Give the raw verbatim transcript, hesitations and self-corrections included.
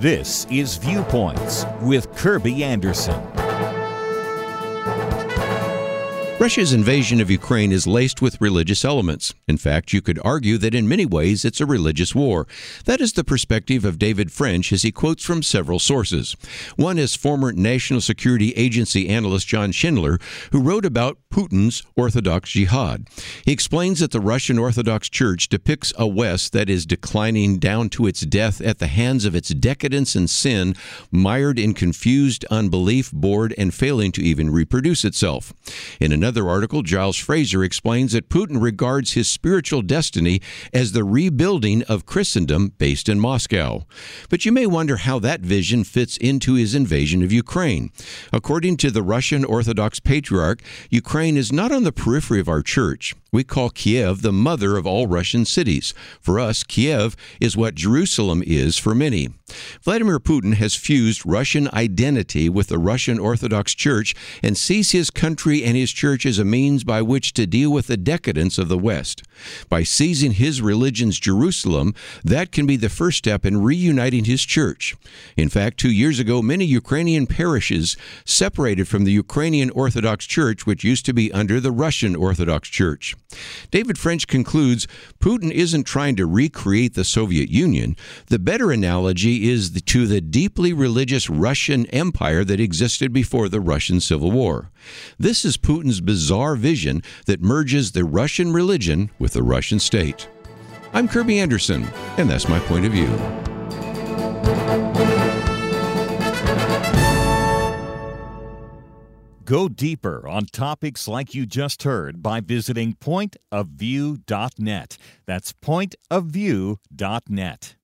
This is Viewpoints with Kirby Anderson. Russia's invasion of Ukraine is laced with religious elements. In fact, you could argue that in many ways it's a religious war. That is the perspective of David French as he quotes from several sources. One is former National Security Agency analyst John Schindler, who wrote about Putin's Orthodox jihad. He explains that the Russian Orthodox Church depicts a West that is declining down to its death at the hands of its decadence and sin, mired in confused unbelief, bored, and failing to even reproduce itself. In another Another article, Giles Fraser explains that Putin regards his spiritual destiny as the rebuilding of Christendom based in Moscow. But you may wonder how that vision fits into his invasion of Ukraine. According to the Russian Orthodox Patriarch, Ukraine is not on the periphery of our church. We call Kiev the mother of all Russian cities. For us, Kiev is what Jerusalem is for many. Vladimir Putin has fused Russian identity with the Russian Orthodox Church and sees his country and his church as a means by which to deal with the decadence of the West. By seizing his religion's Jerusalem, that can be the first step in reuniting his church. In fact, two years ago, many Ukrainian parishes separated from the Ukrainian Orthodox Church, which used to be under the Russian Orthodox Church. David French concludes Putin isn't trying to recreate the Soviet Union. The better analogy is the, to the deeply religious Russian Empire that existed before the Russian Civil War. This is Putin's bizarre vision that merges the Russian religion with the Russian state. I'm Kirby Anderson, and that's my point of view. Go deeper on topics like you just heard by visiting point of view dot net. That's point of view dot net.